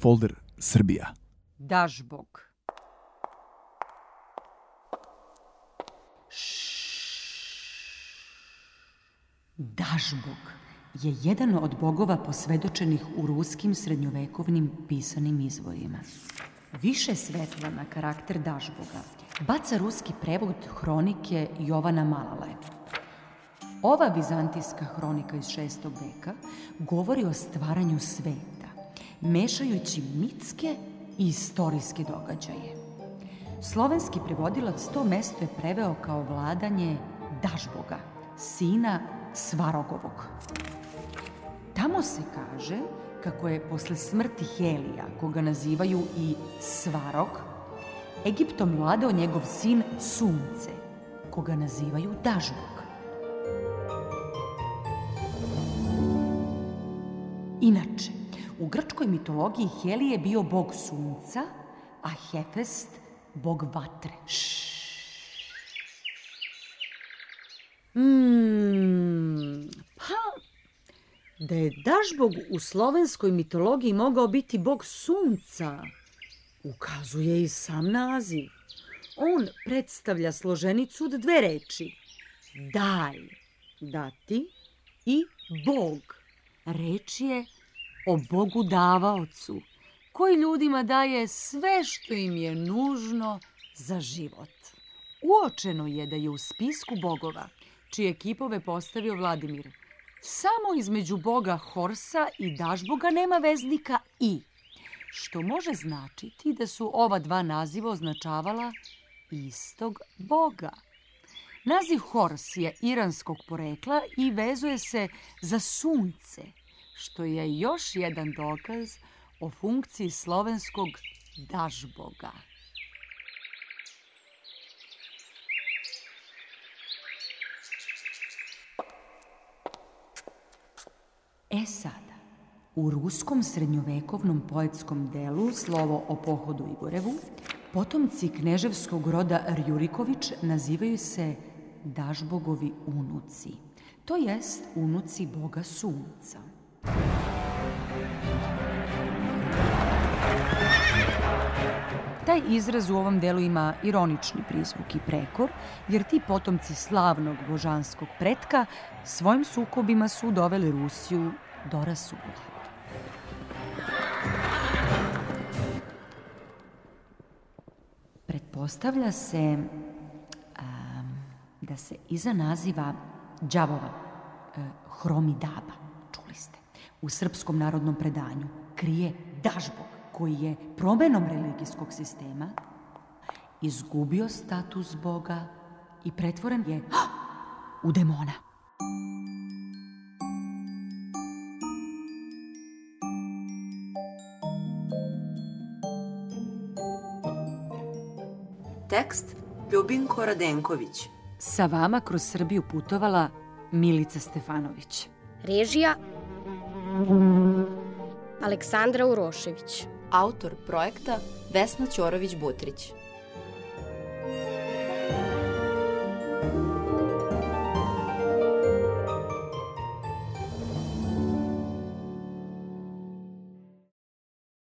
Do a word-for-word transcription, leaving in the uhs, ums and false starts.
folder Srbija. Dažbog. Dažbog je jedan od bogova posvedočenih u ruskim srednjovekovnim pisanim izvorima. Više svetla na karakter Dažboga baca ruski prevod hronike Jovana Malale. Ova vizantijska hronika iz šestog veka govori o stvaranju sveta, mešajući mitske i istorijske događaje. Slovenski prevodilac to mesto je preveo kao vladanje Dažboga, sina Svarogovog. Tamo se kaže kako je posle smrti Helija, koga nazivaju i Svarog, Egiptom vladao njegov sin Sunce, koga nazivaju Dažbog. Inače, u grčkoj mitologiji Helije je bio bog sunca, a Hefest bog vatre. Hmm, pa, da je Dažbog u slovenskoj mitologiji mogao biti bog sunca, ukazuje i sam naziv. On predstavlja složenicu od dve reči, daj, dati, i bog. Reč je o Bogu davaocu, koji ljudima daje sve što im je nužno za život. Uočeno je da je u spisku bogova, čije kipove postavio Vladimir, samo između boga Horsa i Dažboga nema veznika i, što može značiti da su ova dva naziva označavala istog boga. Naziv Hors je iranskog porekla i vezuje se za sunce, što je još jedan dokaz o funkciji slovenskog Dažboga. E sada, u ruskom srednjovekovnom poetskom delu Slovo o pohodu Igorevu, potomci kneževskog roda Rjuriković nazivaju se Dažbogovi unuci, to jest unuci boga sunca. Taj izraz u ovom delu ima ironični prizvuk i prekor, jer ti potomci slavnog božanskog pretka svojim sukobima su doveli Rusiju do rasula. Pretpostavlja se a, da se iza naziva đavova, a, Hromidaba, čuli ste, u srpskom narodnom predanju krije Dažbog, koji je promenom religijskog sistema izgubio status boga i pretvoren je u demona. Tekst Ljubinko Radenković. Sa vama kroz Srbiju putovala Milica Stefanović. Režija Aleksandra Urošević. Autor projekta Vesna Ćorović-Butrić.